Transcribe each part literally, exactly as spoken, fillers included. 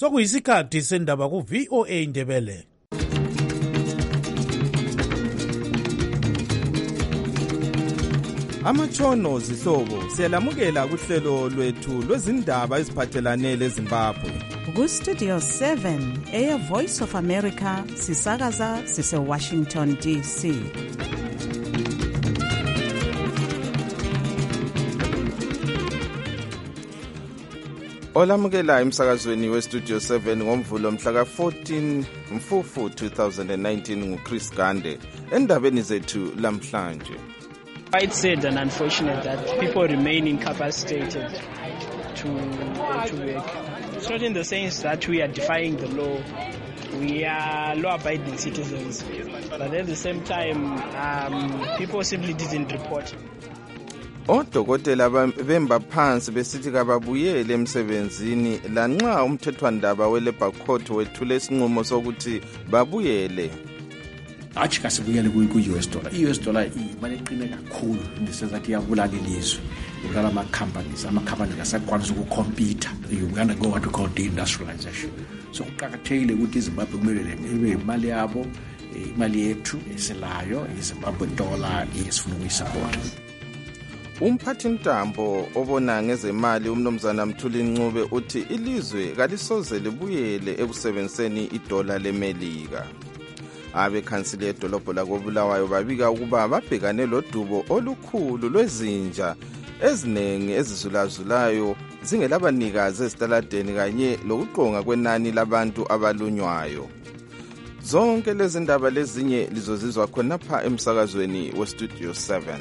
Sokuyisikhathi sendaba ku V O A Ndebele. Amatshono zihlobo siyalamukela kuhlelo lwethu lwezindaba eziphathelane leZimbabwe. Ku Studio seven, Air Voice of America, sisakaza sise Washington D C. Olamukela emsakazweni we Studio seven ngomvulo mhla ka fourteen Mfufu twenty nineteen nguChris Gande. Endabeni zethu lamhlanje. Quite sad and unfortunate that people remain incapacitated to to work. It's not in the sense that we are defying the law. We are law-abiding citizens, but at the same time, um, people simply didn't report. Odokotela bemba phansi besithi kababuyele emsebenzini lanxa umthethwandaba we-Labour Court wethule isinqumo sokuthi babuyele. Achi kasibuyele ku-U S dollar. I-U S dollar imali eqine kakhulu ndisezathi iyabulala ilizwe. Ukala ama-companies, ama-companies asakwanisa ukukhompyutha. Uganda go what we call deindustrialization. So kuqakathekile ukuthi iZimbabwe kumele ibe imali yabo, imali yethu eselayo, iZimbabwe dollar esifuna ukuyisupport. Umphathintambo obona ngezemali umnomzana Mthuli Ncube uthi ilizwe kalisoze libuyele ekusebenziseni idola leMelika. Abekhansile edolobho lakoBulawayo babika ukuba babhekane lodubo olukhulu lwezinja ezinengi ezizulazulayo zingelabanikazi ezitaladeni kanye lokuqonga kwenani labantu abalunywayo. Zonke lezi ndaba lezinye lizozizwa khonapha emsakazweni we Studio seven.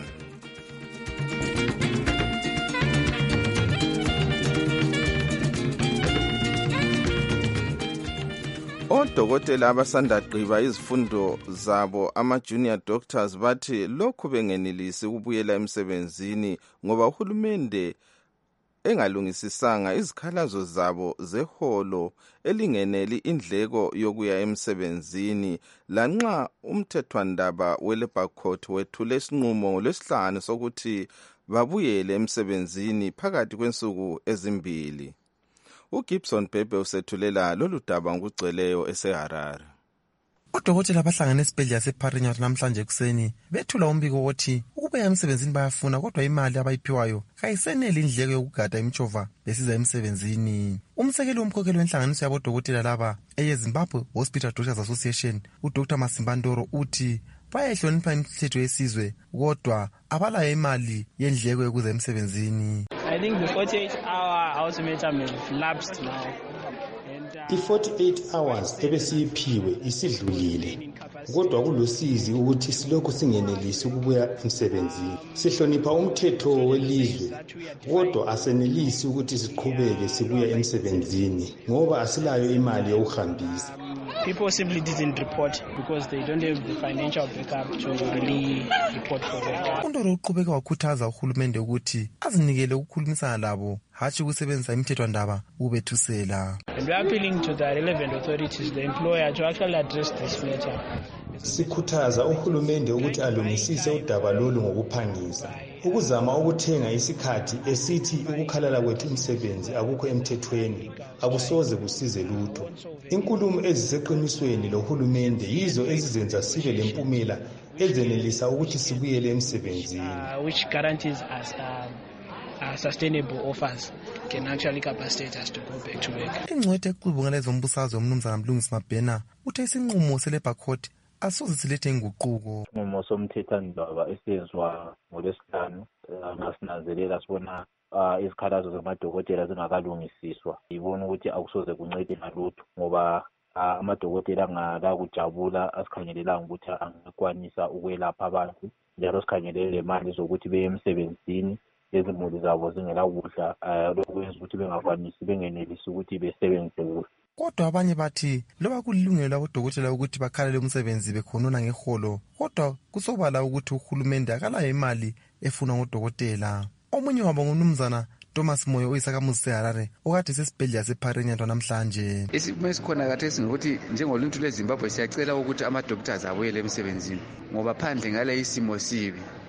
Odokotela abasanda gqiba izifundo zabo ama-junior doctors bathi lokhu bengenelisi ukubuyela emsebenzini ngoba uhulumende engalungisisanga izikhalazo zabo zeholo elingeneli indleko yokuya emsebenzini lanxa umthethwandaba we-Labour Court wethule isinqumo ngolwesihlanu sokuthi babuyele emsebenzini phakathi kwensuku ezimbili. uGibson Bhebhe usethulela lolu daba ngokugcweleyo eseHarare. Odokotela bahlangene esibhedlela sePharinyana namhlanje kuseni bethula umbiko wokuthi ukubuya emsebenzini bayafuna kodwa imali abayiphiwayo kayiseneli indleko yokugada imtshova besiza emsebenzini. Umsekeli womkhokheli wenhlanganiso yabodokotela laba eyeZimbabwe Hospital Doctors Association uDr Masimbandoro uthi bayahlonipha imithetho yesizwe kodwa abalayo imali yendleko yokuza emsebenzini. I think the forty-eight hour ultimatum has lapsed now. I-forty-eight hours ebesiyiphiwe isidlulile kodwa kulosizi ukuthi silokhu singenelisi ukubuya emsebenzini. Sihlonipha umthetho welizwe kodwa asenelisi ukuthi siqhubeke sibuya emsebenzini ngoba asilayo imali yokuhambisa. People simply didn't report because they don't have the financial backup to really report for them. Undoro uqhubeka wakhuthaza uhulumende ukuthi azinikele ukukhulumisana labo hatshi ukusebenzisa imithethwandaba ubethusela. And we are appealing to the relevant authorities, the employer, to actually address this matter. Sikhuthaza uhulumende ukuthi alungisise udaba lolu ngokuphangisa. Ukuzama ukuthenga isikhathi esithi ukukhalala kwethu umsebenzi akukho emthethweni akusoze kusize lutho. Inkulumo eziseqinisweni lohulumende yizo ezizenza sibe lempumela ezenelisa ukuthi sibuyele emsebenzini. Which guarantees us um, uh, sustainable offers can actually capacitate us to go back to work. Ingcwethe eqhubungana ezombusazwe umnumzana Mlungisi Mabhena uthe isinqumo seLabour Court asoze silethe inguquko. Isinqumo somthethwandaba esenzwa ngolwesihlanu ngasinanzelela sibona izikhalazo zamadokotela zingakalungisiswa. Yibona ukuthi akusoze kuncede ngalutho ngoba amadokotela angala kujabula asikhangelelanga ukuthi angakwanisa ukwelapha abantu njalo sikhangelele le mali zokuthi beye emsebenzini lezimuli zabo zingela kudla lokwenza ukuthi bengakwanisi bengenelisi ukuthi besebenze kuhle. Kodwa abanye bathi loba kulilungelo labodokotela ukuthi bakhalele umsebenzi bekhonona ngeholo kodwa kusobala ukuthi uhulumende akalayo imali efuna ngodokotela. Omunye wabo ngumnumzana Thomas Moyo oyisakamuzi seHarare okade sesibhedlela sePharinyana namhlanje. Isimo esikhona khathesi ngokuthi njengoluntu lweZimbabwe siyacela ukuthi ama-doctors abuyele emsebenzini ngoba phandle ngale isimo sibi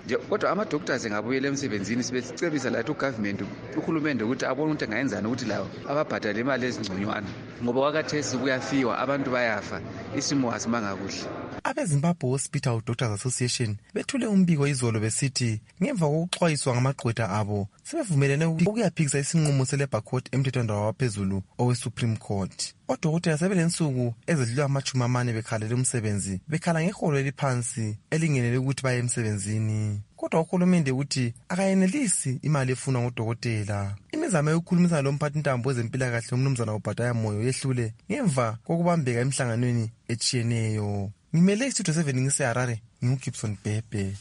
kodwa ama-doctors engabuyela emsebenzini sibesicebisa lathi ugovernment uhulumende ukuthi abone ukuthi engayenzani ukuthi lawo ababhadale imali ezingconywana ngoba kwakathesi kuyafiwa abantu bayafa isimo asimanga kuhle. Abezimbabwe Hospital Doctors Association bethule umbiko izolo besithi ngemva kokuxwayiswa ngamagqwetha abo sebevumelene ukuyaphikisa isinqumo se-Labour Court emthethwandaba waphezulu owe-Supreme Court. Odokotela sebelensuku ezedlula amachumi amane bekhalela umsebenzi bekhala ngeholo eliphansi elingenele ukuthi baye emsebenzini. Kodwa uhulumende uthi akayenelisi imali efunwa ngodokotela. Imizamo yokukhulumisana lomphathintambo wezempilakahle umnumzana uBhataya Moyo yehlule ngemva kokubambeka emhlanganweni etshiyeneyo. Ngimele istudio seven ngiseHarare ngiuGibson Bhebhe.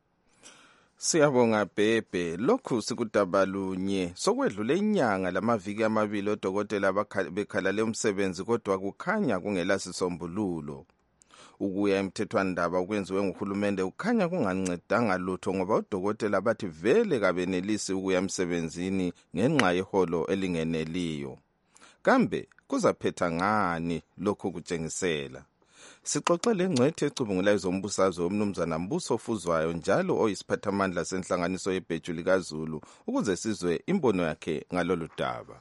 Siyabonga Bhebhe. Lokhu sikudabalunye sokwedlule inyanga lamaviki amabili odokotela bekhalale umsebenzi kodwa kukhanya kungela sisombululo. Ukuya emthethwandaba okwenziwe nguhulumende kukhanya kungancedanga lutho ngoba odokotela bathi vele kabenelisi ukuya emsebenzini ngenxa yeholo elingeneliyo. Kambe kuzaphetha ngani lokhu kutshengisela? Sixoxele ngcwethe ecubungulayo zombusazwe umnumzana Mbuso Fuzwayo njalo oyisiphathamandla senhlanganiso yeBhejuli kaZulu ukuze sizwe imbono yakhe ngalolu daba.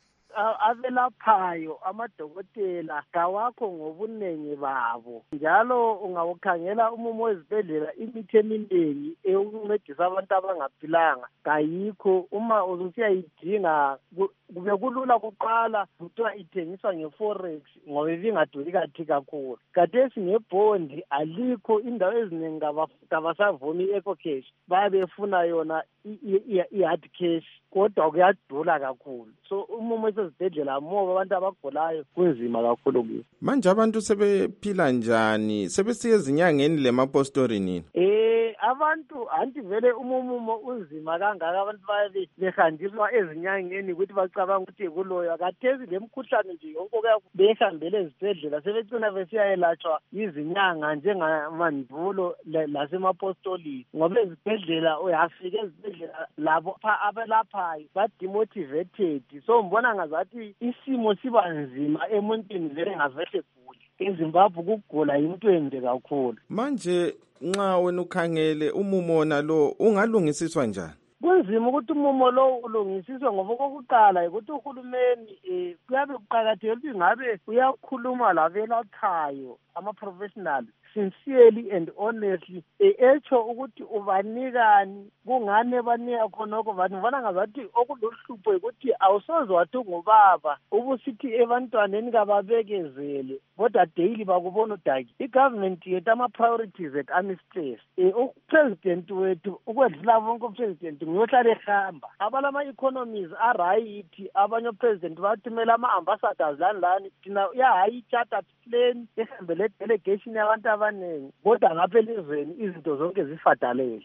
Avelaphayo amadokotela kawakho ngobunengi babo njalo ungawukhangela umumo wezibhedlela imithi eminingi eyokuncedisa abantu abangaphilanga kayikho. Uma uzusiyayidinga kube kulula kuqala kuthiwa ithengiswa ngeforex ngoba ibingaduli kathi kakhulu. Khathesi ngebhondi alikho, indawo eziningi kabasavumi i-eco cash bayabe befuna yona i-hard cash kodwa kuyadula kakhulu. So umumo esezibhedlela moba abantu abagulayo kunzima kakhulu kuyo. Manje abantu sebephila njani? Sebesiye ezinyangeni lemapostori nini? Eh abantu anti vele umumo unzima kangaka abantu bayabe behanjiswa ezinyangeni ukuthi bacabanga ukuthi kuloyo. Khathesi lemkhuhlane nje yonke behambele ezibhedlela sebecina besiyayelatshwa izinyanga njengamandulo lasemapostoli ngoba ezibhedlela uyafika ezibhedlela labo abelaphayo bademotivated. So mbona ngazathi isimo siba nzima emuntwini vele ngavehle guli. EZimbabwe kugula into ende kakhulu. Manje nxa wena ukhangele umumo nalo ungalungisiswa njani? Kunzima ukuthi umumo lo ulungisiswe ngoba kokuqala ukuthi uhulumeni eh kuyabe kuqakathekile ukuthi ngabe uyakhuluma labelaphayo ama-professional sincerely and honestly echo ukuthi ubanikani kungane banika khonoko bantu vana ngazathi okuluhlupho ukuthi awusoze wathi ngubaba ubusithi ebantwaneni kababekezele kodwa daily bakubona udaki. I-government yethu ama-priorities at ami-stress upresident wethu ukwedlula bonke upresident nguyohlala ehamba abalama-economies arayithi abanye upresident bathumela ama-ambassadors lani lani thina uyahayi i-chartered plane ehambele delegation yabantu abaningi kodwa ngapha elizweni izinto zonke zifadalele.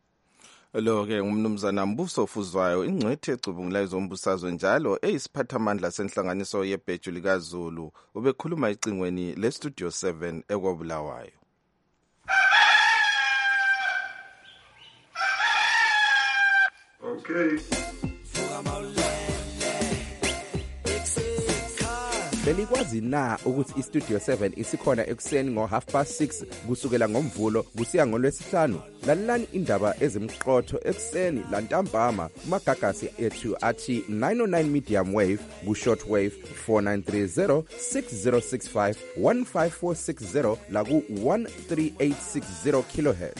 Lo-ke ngumnumzana Mbuso Fuzwayo ingcwethe ecubungulayo zombusazwe njalo eyisiphathamandla senhlanganiso yeBhejuli kaZulu ubekhuluma icingweni leStudio seven ekwabulawayo. Okay. Belikwazi na ukuthi iStudio seven isikhona ekuseni ngo half past six kusukela ngomvulo kusiya ngolwesihlanu? Lalelani indaba ezimqotho ekuseni lantambama kumagagasi ethu athi nine oh nine medium wave ku short wave four nine three zero six zero six five one five four six zero la ku one three eight six zero kilohertz.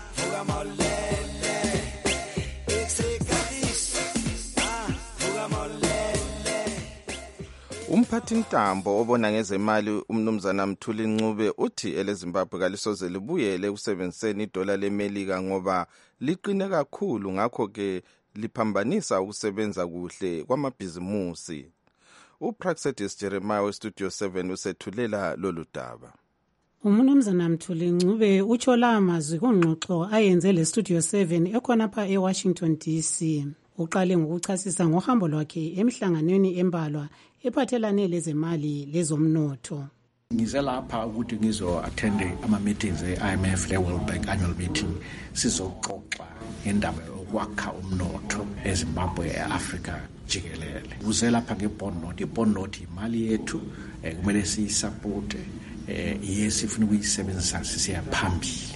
Umphathintambo obona ngezemali umnumzana Mthuli Ncube uthi eleZimbabwe kalisoze libuyele ukusebenziseni idola leMelika ngoba liqine kakhulu ngakho ke liphambanisa ukusebenza kuhle kwamabhizimusi. uPraxedis Jeremiah weStudio seven usethulela lolu daba. Umnumzana Mthuli Ncube utsho la mazwi kungxoxo ayenze leStudio seven ekhonapha eWashington D C. Uqale ngokuchasisa ngohambo lwakhe emhlanganweni embalwa ephathelane lezemali lezomnotho. Ngize lapha ukuthi ngizo-attende ama-meetings e-I M F le-World Bank annual meeting sizoxoxa ngendaba yokwakha umnotho eZimbabwe e-Afrika jikelele. Uze lapha nge-bond note. I-bond note imali yethu kumele siyisapote iye sifuna ukuyisebenzisa sisiya phambili.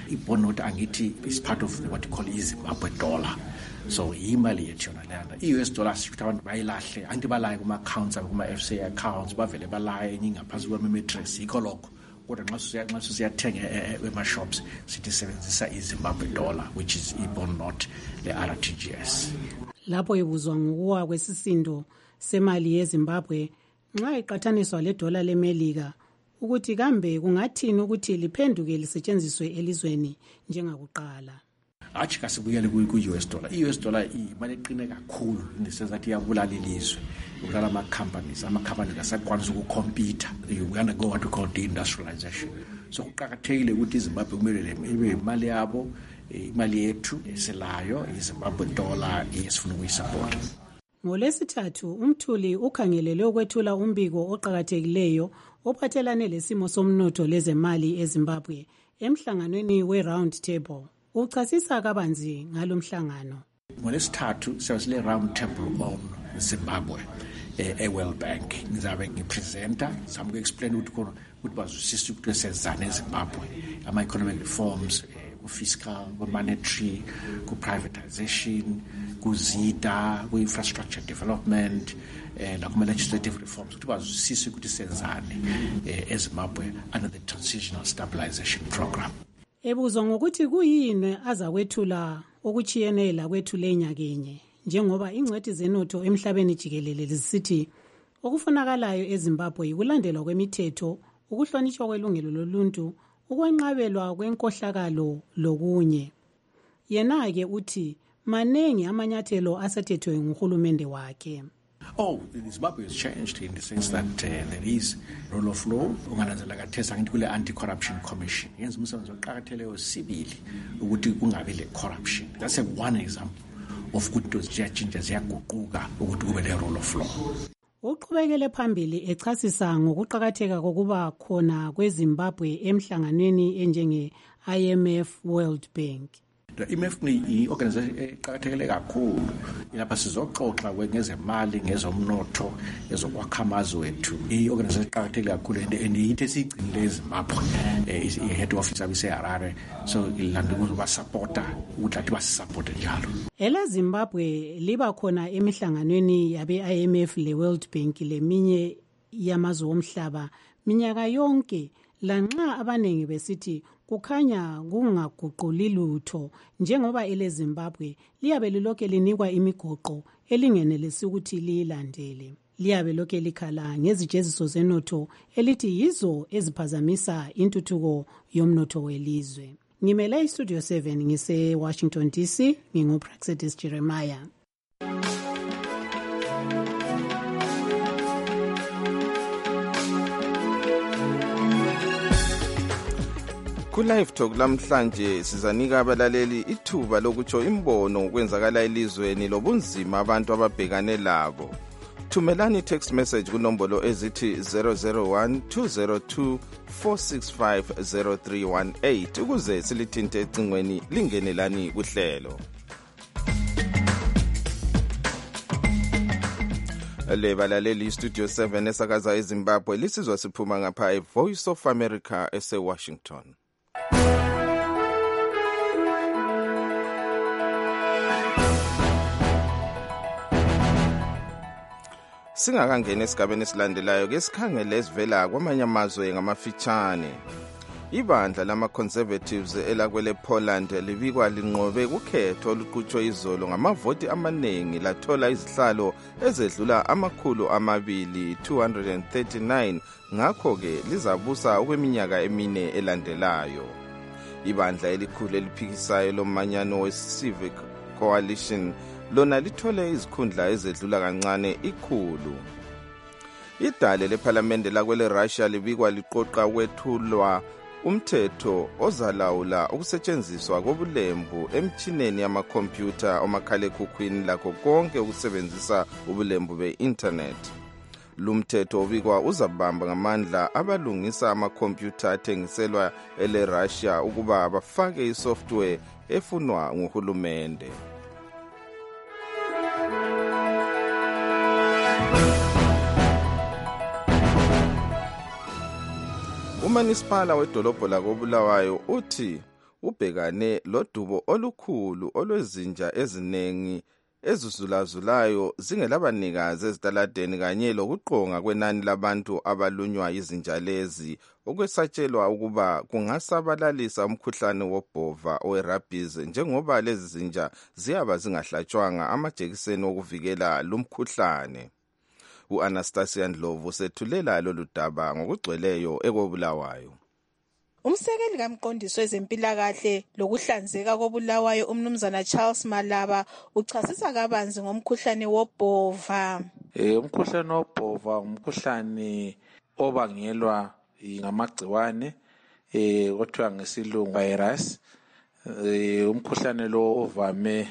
i-bond note angithi is part of what you call iZimbabwe dollar. So imali yethu yona leyana i-U S dollar sikuthi abantu bayilahle anti balaye kuma-accounts abo kuma-F C A accounts bavele balaye enye ngaphansi kwama-matress yikho lokho kodwa nxa siyathenga ema-shops sithi sebenzisa iZimbabwe dollar which is i-bond note le-R T G S. Lapho ibuzwa ngokuwa kwesisindo semali yeZimbabwe nxa iqathaniswa le-dollar leMelika ukuthi kambe kungathini ukuthi liphenduke lisetshenziswe elizweni njengakuqala. Achi kasibuyele ku-U S dollar. I-U S dollar imali eqine kakhulu ndisezathi iyabulala ilizwe. Ukala ama-companies, ama-companies asakwanisa ukukhompyutha. You undergo what we call deindustrialization. So kuqakathekile ukuthi iZimbabwe kumele ibe imali yabo, imali yethu eselayo, iZimbabwe dollar esifuna ukuyisupport. NgoLwesithathu umthuli ukhangelele ukwethula umbiko oqhakathekileyo ophathelane lesimo somnotho lezemali eZimbabwe emhlanganweni we-round table. Uchasisa kabanzi ngalomhlangano. NgoLwesithathu siyasile round table on Zimbabwe e-World Bank. Ngizabe ngipresenta some explain ukuthi khona ukuthi bazwisise ukuthi senzani eZimbabwe ama-economic reforms ku-fiscal, ku-monetary, ku-privatization, ku-ZIDA, ku-infrastructure development eh nakuma-legislative reforms ukuthi bazwisise ukuthi senzani eZimbabwe under the transitional stabilization program. Ebuzwa ngokuthi kuyini azakwethula okuchiyenela kwethule nyakenye njengoba ingcwethi zenotho emhlabeni jikelele lisithi okufunakalayo eZimbabwe yikulandelwa kwemithetho, ukuhlonishwa kwelungelo loluntu, ukwenqabelwa kwenkohlakalo lokunye. Yena-ke uthi manengi amanyathelo asethethwe nguhulumende wakhe. Oh, Zimbabwe has changed in the sense that uh, there is rule of law. Ungananzela kathesa ngithi kule anti-corruption commission. Yenza umsebenzi oqhakatheleyo sibili ukuthi kungabi le corruption. That's a one example of ukuthi ziyatshintsha ziyaguquka ukuthi kube le rule of law. Uqhubekele phambili echasisa ngokuqhakatheka kokuba khona kweZimbabwe emhlanganweni enjenge I M F World Bank. The I M F ni i-organization eqhakathekile kakhulu lapha sizoxoxa ngezemali ngezomnotho ezokwakha amazwe wethu. I-organization eqhakathekile kakhulu and ithi sigcinile eZimbabwe i-head office abise Harare so ilanda ukuba supporta ukuthi athi basisupport njalo. Ela Zimbabwe liba khona emihlanganweni yabe I M F le World Bank leminye yamazwe omhlaba minyaka yonke lanxa abanengi besithi kukhanya kungaguquli lutho njengoba ele Zimbabwe liyabe liloke linikwa imigoqo elingenelisi ukuthi liyilandele. Liyabe loke likhala ngezijeziso zenotho elithi yizo eziphazamisa intuthuko yomnotho welizwe. Ngimele iStudio seven ngise Washington D C nginguPraxedis Jeremiah. Ku-Live Talk lamhlanje sizanika abalaleli ithuba lokutsho imbono kwenzakala elizweni lobunzima abantu ababhekane labo. Thumelani text message kunombolo ezithi zero zero one two zero two four six five zero three one eight ukuze silithinte ecingweni lingenelani kuhlelo. Le balaleli Studio seven esakaza eZimbabwe lisizwa siphuma ngapha eVoice of America ese-Washington. Singakangena esigabeni esilandelayo ke sikhangele esivela kwamanye amazwe ngamafitshane. Ibandla lama-Conservatives elakwele Poland libikwa linqobe kukhetho oluqhutshwe izolo ngamavoti amaningi lathola izihlalo ezedlula amakhulu amabili two hundred thirty-nine ngakho-ke lizabusa okweminyaka emine elandelayo. Ibandla elikhulu eliphikisayo lomanyano we-Civic Coalition lona lithole izikhundla ezedlula kancane ikhulu. Idale lephalamende lakwele Russia libikwa liqoqa kwethulwa umthetho ozalawula ukusetshenziswa kobulembu emtshineni yamakhompyutha omakhalekhukhwini lakho konke ukusebenzisa ubulembu be-internet. Lumthetho obikwa uzabamba ngamandla abalungisa amakhompyutha athengiselwa ele Russia ukuba bafake isoftware efunwa nguhulumende. Umanisipala wedolobho lakobulawayo uthi ubhekane lodubo olukhulu olwezinja eziningi ezizulazulayo zingelabanikazi ezitaladeni kanye lokuqonga kwenani labantu abalunywa izinja lezi okwesatshelwa ukuba kungasabalalisa umkhuhlane wobhova owe-rabies njengoba lezi zinja ziyaba zingahlatshwanga amajekiseni okuvikela lumkhuhlane. U-Anastasia Ndlovu usethulela lolu daba ngokugcweleyo ekobulawayo. Umsekeli kamqondisi wezempilakahle lokuhlanzeka kobulawayo umnumzana Charles Malaba uchasisa kabanzi ngomkhuhlane wobhova. Eh umkhuhlane wobhova umkhuhlane obangelwa ngamagciwane eh othiwa ngesilungu virus. Eh umkhuhlane lo ovame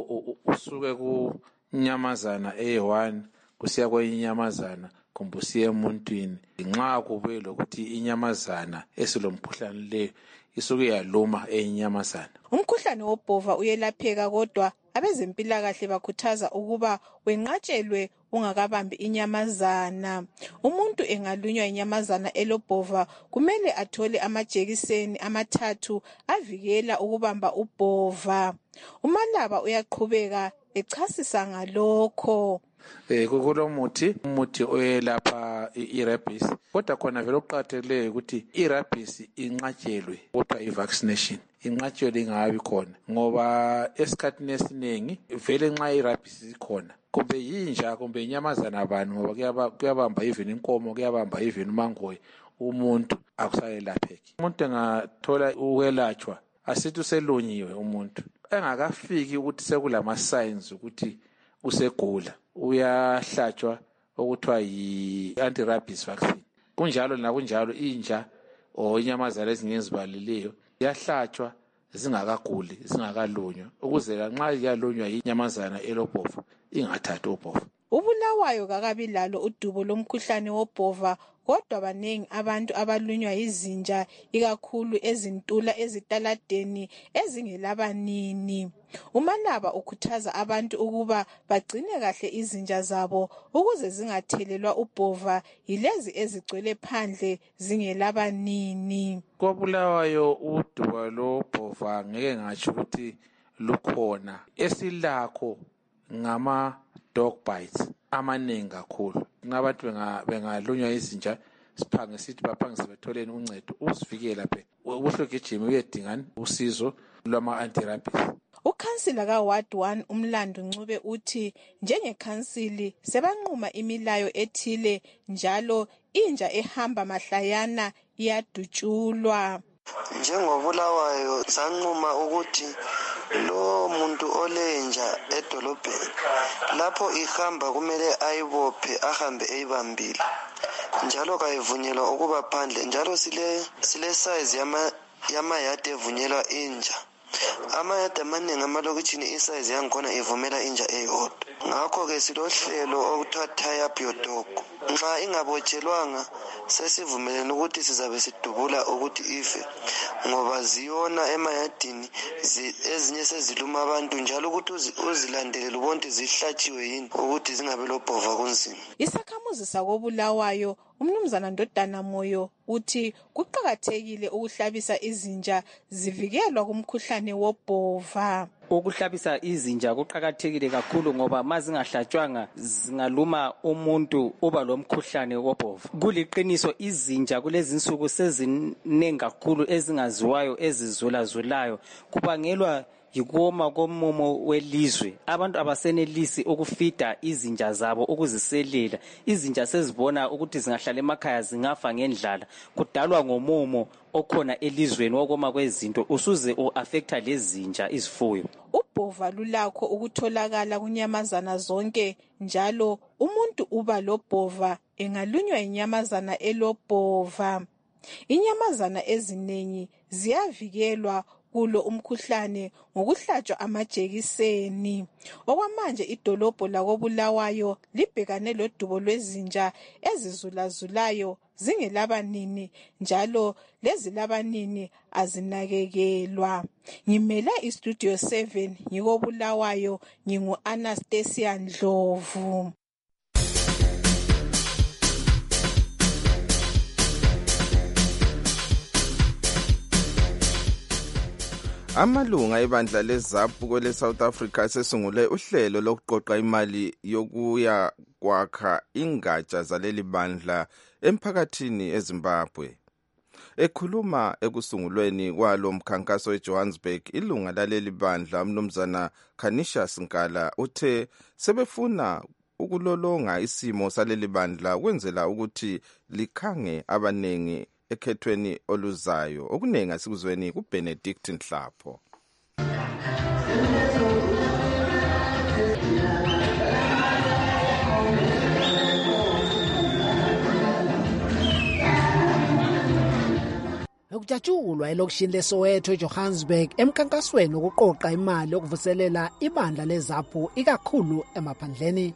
usuke kunyamazana eyi-one kusiya kwenyamazana kumbe usiya emuntwini. Nxa kubuye lokuthi inyamazana esilomkhuhlane le isuke yaluma enyamazana. Umkhuhlane wobhova uyelapheka kodwa abezempilakahle bakhuthaza ukuba wenqatshelwe ungakabambi inyamazana. Umuntu engalunywa inyamazana elobhova kumele athole amajekiseni amathathu avikela ukubamba ubhova. uMalaba uyaqhubeka echasisa ngalokho. Eh kulomuthi umuthi oyelapha i-rabies kodwa khona vele uqatheleyo ukuthi i-rabies inqatshelwe kodwa i-vaccination inqatshelwe ingabi khona ngoba esikhathini esiningi vele nxa i-rabies ikhona kumbe yinja kumbe inyamazana abantu ngoba kuyabamba even inkomo kuyabamba even umangoyi umuntu akusayelapheki. Umuntu engathola ukwelatshwa asithi uselunyiwe umuntu engakafiki ukuthi sekulama signs ukuthi usegula uyahlatshwa okuthiwa yi-anti-rabies vaccine. Kunjalo nakunjalo inja o inyamazana ezingezibaliliyo yahlatshwa zingakaguli zingakalunywa ukuze nxa yalunywa inyamazana elobhova ingathathi ubhova. Ubulawayo kakabi lalo udubo lomkhuhlane wobhova kodwa baningi abantu abalunywa izinja ikakhulu ezintula ezitaladeni ezingelabanini. uMalaba ukhuthaza abantu ukuba bagcine kahle izinja zabo ukuze zingathelelwa ubhova yilezi ezigcwele phandle zingelabanini. Kobulawayo udubo lobhova ngeke ngatsho ukuthi lukhona. Esilakho ngama dog bites amaningi kakhulu. Ngabantu bengalunywa izinja siphange sithi baphangise betholeni uncedo usivikela phe uhlogijima uyedingana usizo lwama anti-rabies. Ukhansila ka-Ward one uMlando Ncube uthi njengekhansili sebanquma imilayo ethile njalo inja ehamba mahlayana iyadutshulwa. Njengobulawayo sanquma ukuthi lo muntu olenja edolobheni lapho ihamba kumele ayibophe ahambe eyibambile njalo kayivunyelwa ukuba phandle njalo sile sile size yama yamayadi evunyelwa inja. Amayadi amaningi amalokitshini isize yangikhona ivumela inja eyodwa. Ngakho-ke silohlelo okuthiwa tie up your dog. Nxa ingabotshelwanga sesivumelene ukuthi sizabe sidubula ukuthi ife ngoba ziyona emayadini ezinye seziluma abantu njalo ukuthi uzilandelele ubonke zihlatshiwe yini ukuthi zingabe lobhova kunzima. Isakhamuzi sakobulawayo umnumzana Ndodana Moyo uthi kuqakathekile ukuhlabisa izinja zivikelwa kumkhuhlane wobhova. Ukuhlabisa izinja kuqakathekile kakhulu ngoba mazingahlatshwanga zingaluma umuntu uba lomkhuhlane wobhova. Kuliqiniso izinja kulezinsuku sezinengi kakhulu ezingaziwayo ezizulazulayo kubangelwa yikoma komumo welizwe. Abantu abasenelisi ukufida izinja zabo ukuziselela. Izinja sezibona ukuthi zingahlala emakhaya zingafa ngendlala kudalwa ngomumo okhona elizweni wokoma kwezinto usuze uaffecta lezinja izifuyo. Ubhova lulakho ukutholakala kunyamazana zonke njalo umuntu uba lobhova engalunywa inyamazana elobhova. Inyamazana eziningi ziyavikelwa kulo umkhuhlane ngokuhlatshwa amajekiseni. Okwamanje idolobho lakobulawayo libhekane lodubo lwezinja ezizulazulayo zingelabanini njalo lezi labanini azinakekelwa. Ngimela istudio seven ngikobulawayo ngingu Anastasia Ndlovu. Amalunga ebandla leZAPU kwele South Africa sesungule uhlelo lokuqoqa imali yokuya kwakha ingatsha zaleli bandla emphakathini eZimbabwe. Ekhuluma ekusungulweni kwalo mkhankaso eJohannesburg, ilunga laleli bandla umnumzana Canisius Nkala uthe sebefuna ukulolonga isimo saleli bandla kwenzela ukuthi likhange abanengi ekhethweni oluzayo. Okunengi asikuzweni kuBenedict Nhlapho. Ukujatshulwa elokishini leSoweto eJohannesburg emkhankasweni wokuqoqa imali yokuvuselela ibandla leZAPU ikakhulu emaphandleni.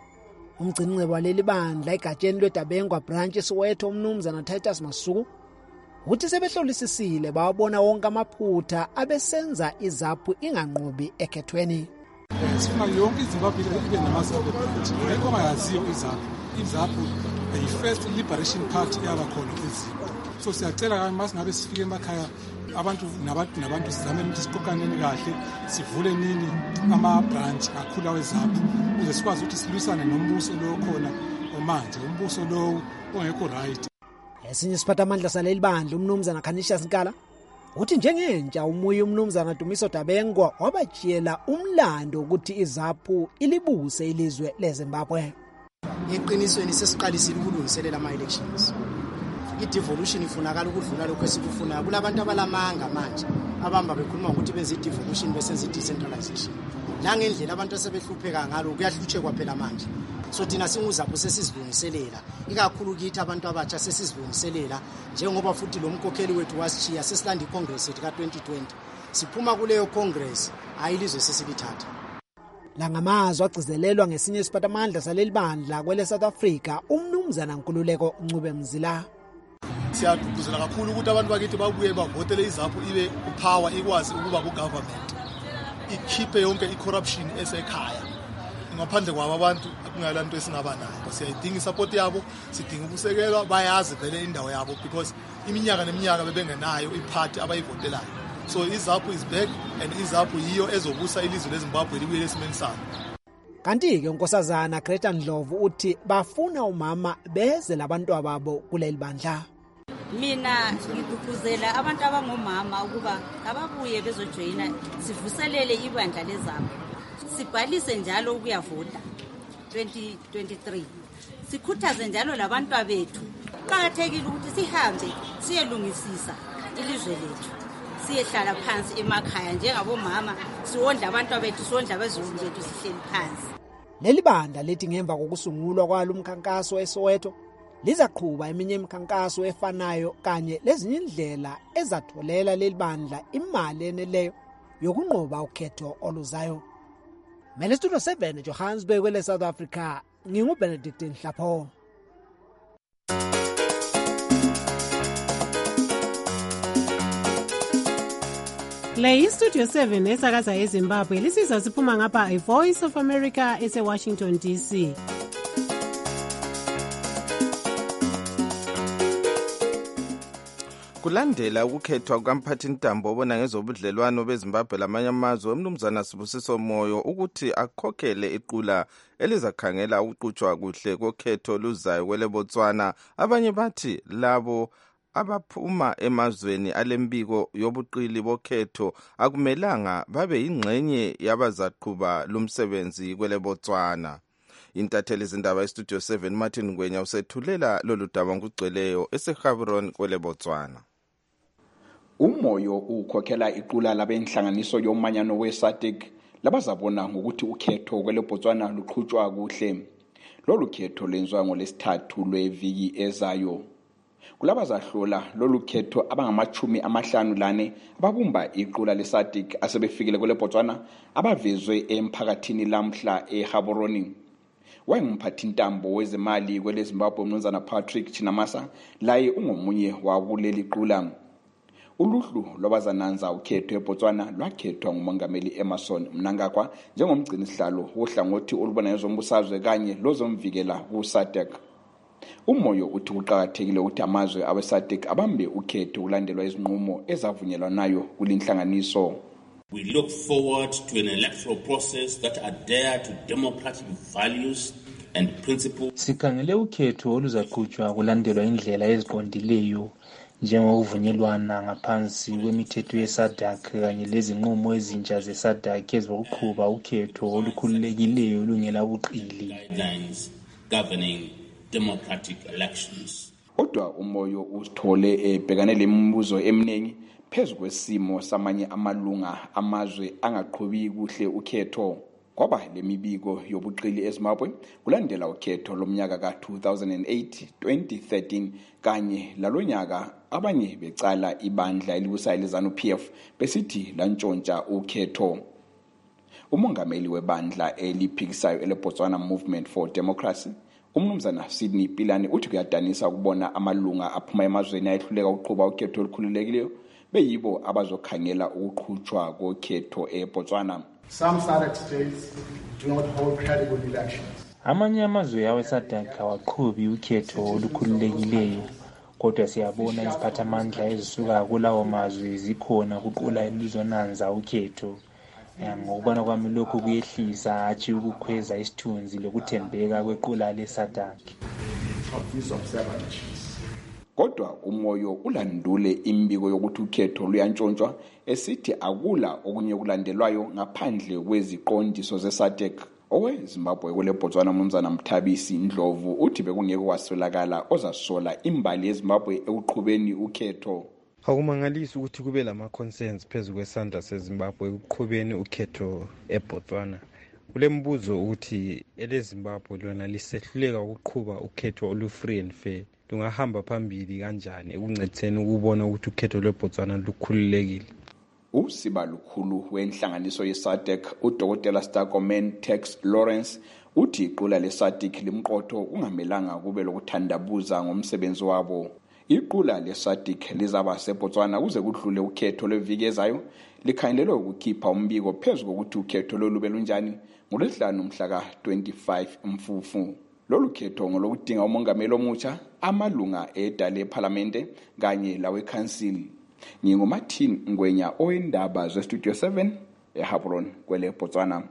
Umgcini waleli bandla egatsheni lweDabengwa branch eSoweto umnumzana Titus Masuku uthi sebehlolisisile bawabona wonke amaphutha abesenza iZAPU inganqobi ekhethweni. Sifuna yonke iZimbabwe ibe namaZAPU branch. Ngeke ungayaziyo iZAPU. iZAPU yi-First Liberation Party yabakhona eZimbabwe. So siyacela kanye masingabe sifike emakhaya abantu nabantu nabantu sizame ukuthi siqoqaneni kahle sivule nini ama branch akhula weZAPU ukuze sikwazi ukuthi silwisane nombuso lo khona omanje umbuso lo ongekho right. Esinye isiphathamandla saleli bandla umnumzana Canisius Nkala uthi njengentsha umuye umnumzana Dumiso Dabengwa wabajiyela umlando ukuthi iZAPU ilibuse ilizwe leZimbabwe. Eqinisweni sesiqalisile ukulungiselela ama elections. I-devolution ifunakala ukudlula lokho esikufuna. Kulabantu abalamanga manje abamba bekhuluma ukuthi benze i-devolution besenze i-decentralization. Nangendlela abantu asebehlupheka ngalo kuyahluthekwa phela manje. So thina singuZAPU sesizilungiselela ikakhulu kithi abantu abatsha sesizilungiselela njengoba futhi lo mkokheli wethu wasichiya sesilanda iCongress ethi ka twenty twenty. Siphuma kuleyo Congress ayilizwe sesilithatha. La ngamazwi agcizelelwa ngesinye isiphathamandla saleli bandla kwele South Africa umnumzana Nkululeko Ncube Mzila. Siyagqugquzela kakhulu ukuthi abantu bakithi babuye bavotele iZAPU ibe upower ikwazi ukuba kugovernment ikhiphe yonke icorruption esekhaya. Ngaphandle kwabo abantu akungalanto esingaba nayo. Siyayidinga isupport yabo, sidinga ukusekelwa, bayazi vele indawo yabo because iminyaka neminyaka bebengenayo iparty abayivotelayo. So iZAPU is back and iZAPU yiyo ezobusa ilizwe leZimbabwe libuye esimeni salo. Kanti ke unkosazana Greta Ndlovu uthi bafuna umama beze labantu ababo kuleli bandla. Mina ngiguguzela abantu abangomama ukuba ababuye bezojoyina sivuselele ibandla leZAPU. Sibhalise njalo ukuyavota twenty twenty-three. Sikhuthaze njalo labantu abethu. Qhakathekile ukuthi sihambe siyelungisisa ilizwe lethu. Siyehlala phansi emakhaya njengabomama siwondla abantu abethu siwondla abezulu bethu sihleli phansi. Leli bandla lethi ngemva kokusungulwa kwalo umkhankaso eSoweto lizaqhubha eminye imikhankaso efanayo kanye lezinye indlela ezatholela leli bandla imali eneleyo yokunqoba ukhetho oluzayo. Mele Studio seven Johannesburg kwele South Africa nginguBenedict Nhlapho. Le iStudio seven esakaza eZimbabwe lisiza siphuma ngapha iVoice of America eseWashington D C. Kulandela ukukhethwa kukamphathintambo obona ngezobudlelwano beZimbabwe lamanye amazwe umnumzana Sibusiso Moyo ukuthi akhokhele iqula elizakhangela ukuqhutshwa kuhle kokhetho luzayo kwele Botswana. Abanye bathi labo abaphuma emazweni alembiko yobuqili bokhetho akumelanga babe yingxenye yabazaqhuba lumsebenzi kwele Botswana. Intatheli izindaba eStudio seven Martin Ngwenya usethulela lolu daba ngugcweleyo eseGaborone kwele Botswana. Umoyo ukhokhela iqula labenhlanganiso yomanyano weSADC labazabona ngokuthi ukhetho kwele Botswana luqhutshwa kuhle. Lolu khetho lenzwa ngolesithathu lweviki ezayo. Kulabazahlola lolu khetho abangamachumi amahlanu lane ababumba iqula leSADC asebefikile kwele Botswana abavezwe emphakathini lamhla eGaborone. Wayengumphathintambo wezemali kwele Zimbabwe umnumzana Patrick Chinamasa laye ungomunye wakuleli qula. Uluhlu lwabazananza ukhetho eBotswana lwakhethwa ngumongameli Emerson Mnangagwa njengomgcini sihlalo wohlangothi olubona ngezombusazwe kanye lozomvikela kuSADC. Umoyo uthi kuqhakathekile ukuthi amazwe abeSADC abambe ukhetho ulandelwa izinqumo ezavunyelwa nayo kulinhlanganiso. We look forward to an electoral process that adhere to democratic values and principles. Sikhangele ukhetho oluzaqhutshwa kulandelwa indlela eziqondileyo njengokuvunyelwana ngaphansi kwemithetho ye-SADC kanye lezinqumo ezintsha ze-SADC ezokuqhuba ukhetho olukhululekileyo olungela buqili. Guidelines governing democratic elections. Kodwa umoyo usithole ebhekane lemibuzo eminingi phezu kwesimo samanye amalunga amazwe angaqhubi kuhle ukhetho. Kwaba lemibiko yobuqili eZimbabwe kulandela ukhetho lomnyaka ka two thousand eight, twenty thirteen kanye lalonyaka abanye becala ibandla elibusayo leZANU P F besithi lantshontsha ukhetho. Umongameli webandla eliphikisayo eleBotswana Movement for Democracy, umnumzana Sydney Pilani, uthi kuyadanisa ukubona amalunga aphuma emazweni ayehluleka ukuqhuba ukhetho olukhululekileyo beyibo abazokhangela ukuqhutshwa kokhetho eBotswana. Some SADC states do not hold credible elections. Amanye amazwe awe-SADC awaqhubi ukhetho olukhululekileyo, kodwa siyabona iziphathamandla ezisuka kulawo mazwe zikhona kuqula elizonanza ukhetho. Ngokubona kwami lokhu kuyehlisa hatshi ukukhweza isithunzi lokuthembeka kwequla le-SADC. Kodwa umoyo ulandule imbiko yokuthi ukhetho luyantshontshwa esithi akula okunye kulandelwayo ngaphandle kweziqondiso ze-SADC. OweZimbabwe kule Botswana umnumzana Mthabisi Ndlovu uthi bekungeke waswelakala ozasola imbali yeZimbabwe ekuqhubeni ukhetho. Akumangalisi ukuthi kube lama concerns phezu kwesandla seZimbabwe ekuqhubeni ukhetho eBotswana. Kule mbuzo ukuthi eleZimbabwe lona lisehluleka ukuqhuba ukhetho olu-free and fair. Lungahamba phambili kanjani ekuncediseni ukubona ukuthi ukhetho lweBotswana lukhululekile. Usiba lukhulu wenhlanganiso ye-SADC uDokotela Starkomen Tex Lawrence uthi iqula le-SADC limqotho kungamelanga kube lokuthandabuza ngomsebenzi wabo. Iqula le-SADC lizaba seBotswana kuze kudlule ukhetho lweviki ezayo likhangelelwe ukukhipha umbiko phezu kokuthi ukhetho lolube lunjani ngolwesihlanu mhla ka twenty-five Mfufu. Lolu khetho ngolokudinga umongameli omutsha, amalunga edale eParliamente kanye lawe council. NginguMartin Ngwenya oyindaba zeStudio seven eHabron kwele Botswana.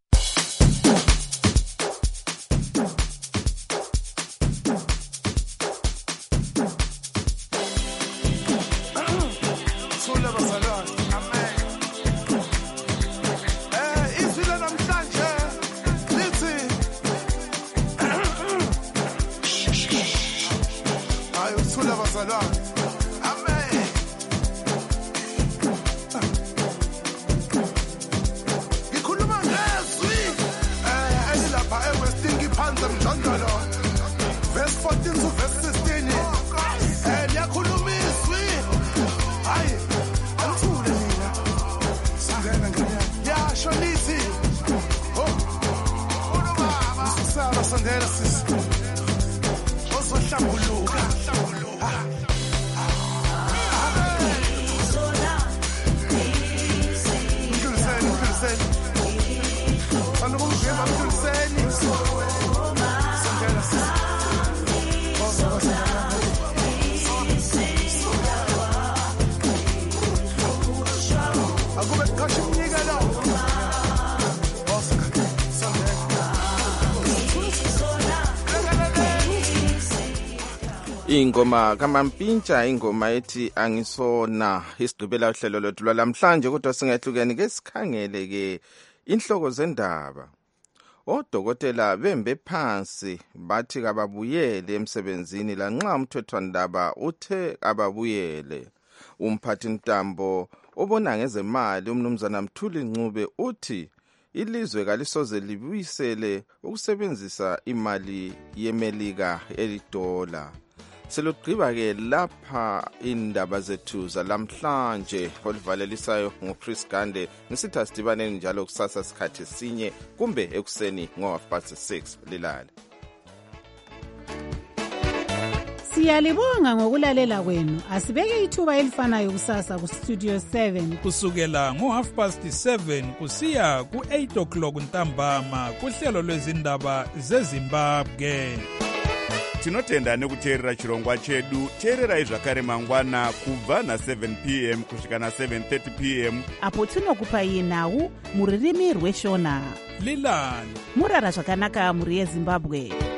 Ingoma kamampintsha ingoma ethi angisona isigqibela uhlelo lwethu lwalamhlanje kodwa singehlukene ke sikhangele ke inhloko zendaba. Odokotela bembe phansi bathi kababuyele emsebenzini lanxa umthethwandaba uthe ababuyele. Umphathi Ntambo obona ngezemali umnumzana Mthuli Ncube uthi ilizwe kalisoze libuyisele ukusebenzisa imali yemelika elidola. Selugqiba ke lapha indaba zethu zalamhlanje olivalelisayo ngoChris Gande ngisitha sidibaneni njalo kusasa sikhathi sinye kumbe ekuseni ngo half past six lilale. Siyalibonga ngokulalela kwenu. Asibeke ithuba elifanayo kusasa ku Studio seven kusukela ngo half past seven kusiya ku eight o'clock ntambama kuhlelo lwezindaba zeZimbabwe. tinotenda nekuteerera chirongwa chedu. Teererai zvakare mangwana kubva na-seven p m kusvika na-seven thirty p m apo tinokupai nhau muririmi rweshona. Lilan murara zvakanaka muri yeZimbabwe.